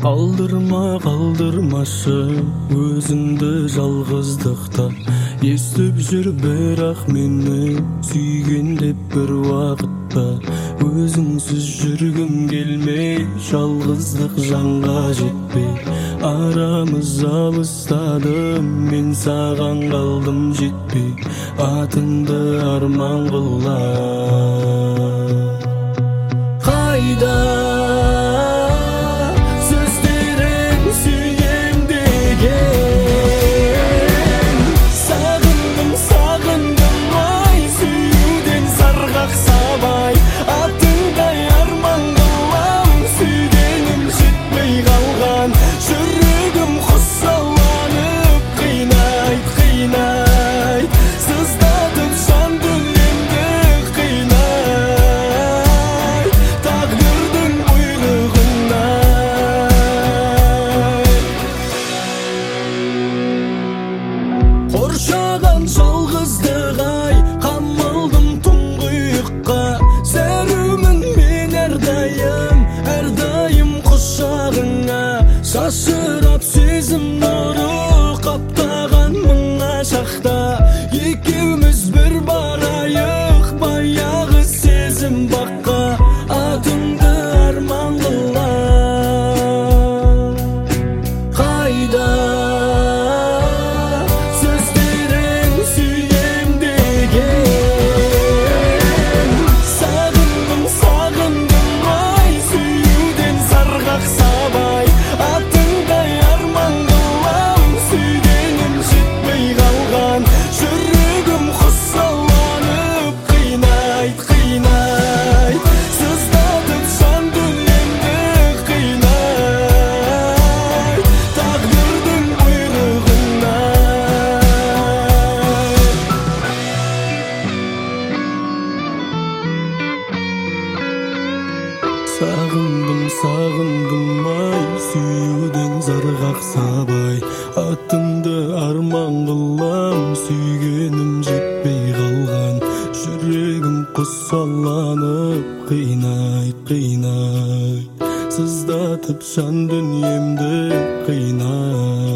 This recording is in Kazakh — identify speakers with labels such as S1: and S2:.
S1: Kaldırmaшы өзіңді жалғыздықта, естіп жүр бірақ мені сүйген деп бір уақытта. Өзіңсіз жүргім келмей, жалғыздық жанға жетпей, арамыз алыстадым, мен саған қалдым жетпей, атыңды арман қылам. Қайда қоршаған жалғыздық ай, қамалдым тұңғиыққа, зәрумін мен әрдайым құшағыңа. Шашырап сезім нұры қаптаған мыңа шақта, екеуміз бір барайық баяғы сезім баққа, атыңды арман қылам. Қайда сағындым ай, сүюден зарғақ сабай, атыңды арман қылам, сүйгенім жетпей қалған, жүрегім құсаланып қинайт, сыздатып жан дүниемді қинайт.